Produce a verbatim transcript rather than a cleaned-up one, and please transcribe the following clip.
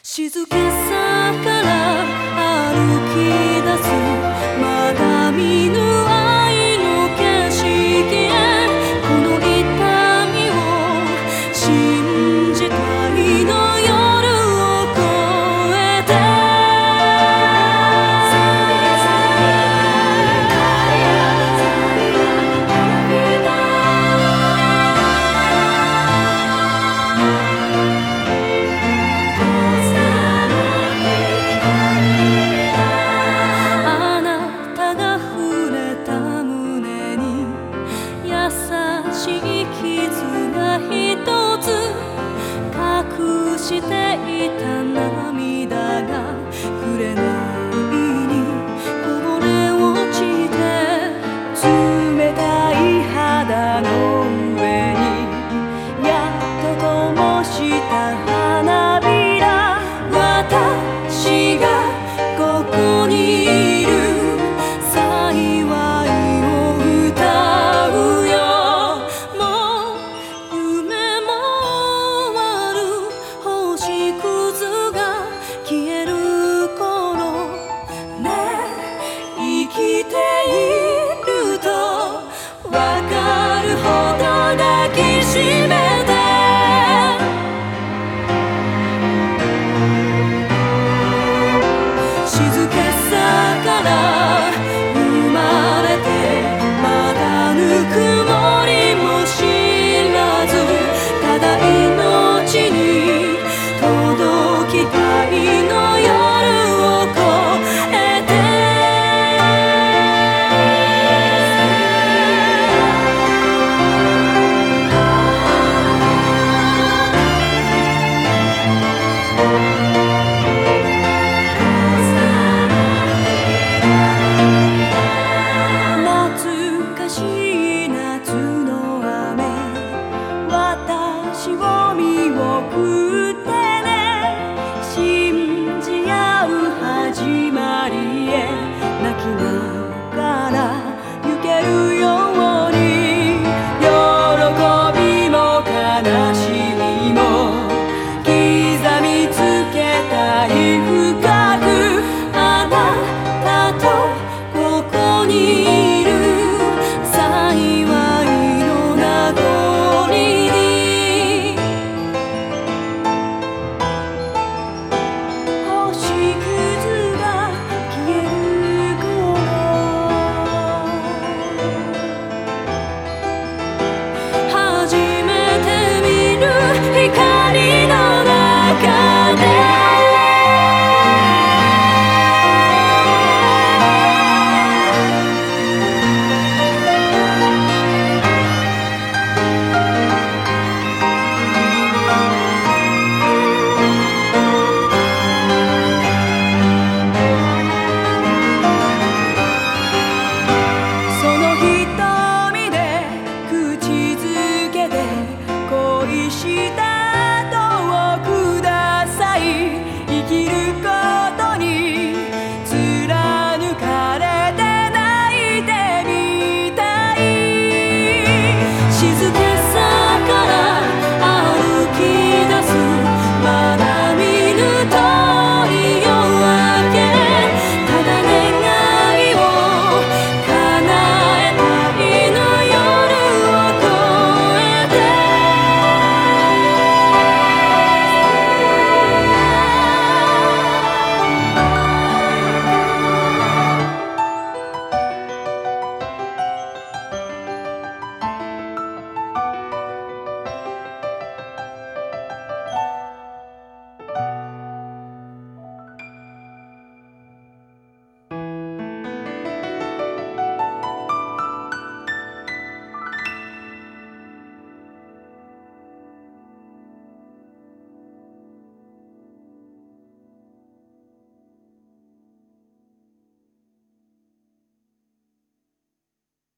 静けさから歩き出すまだ見ぬ愛の景色へこの痛みを信じたいの夜を越えて優しい傷が一つ隠していた涙が紅にこぼれ落ちて冷たい肌の上にやっと灯した花びら私がここにいる幸いを歌うよ生きているとわかるほど抱きしめて静けさから生まれてまだぬくもりも知らずただ命に届きたいの夜を越えて私を見送ってね信じ合う始まりへ泣きながら行けるように喜びも悲しみも刻みつけたい深くあなたとここにいる幸いの名残に星屑が消える頃初めて見る光の中で恋したとをください生きる